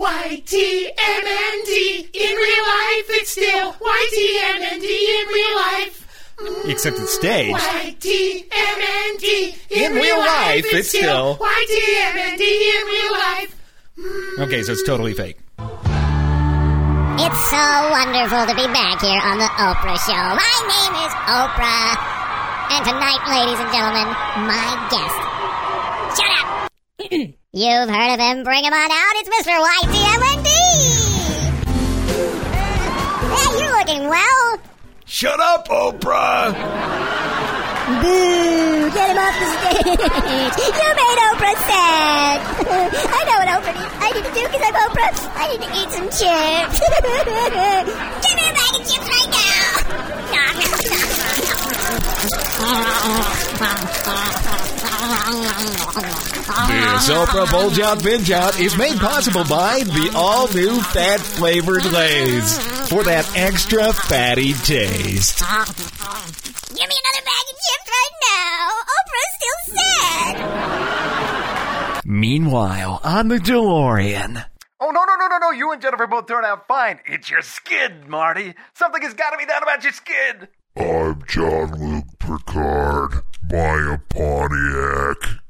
YTMND. In real life, it's still YTMND in real life. Except it's staged. YTMND. In real life, it's still YTMND in real life. Okay, so it's totally fake. It's so wonderful to be back here on the Oprah Show. My name is Oprah. And tonight, ladies and gentlemen, my guest. Shut up! You've heard of him. Bring him on out. It's Mr. YTMND. Yeah, you're looking well. Shut up, Oprah! Boo! Get him off the stage! You made Oprah sad! I know what Oprah I need to do because I'm Oprah. I need to eat some chips. Give me a bag of chips right This Oprah Bulge Out Binge Out is made possible by the all-new fat-flavored Lay's for that extra fatty taste. Give me another bag of chips right now. Oprah's still sad. Meanwhile, on the DeLorean. Oh, no. You and Jennifer both turned out fine. It's your skid, Marty. Something has got to be done about your skid. I'm John Luke Picard. Buy a Pontiac.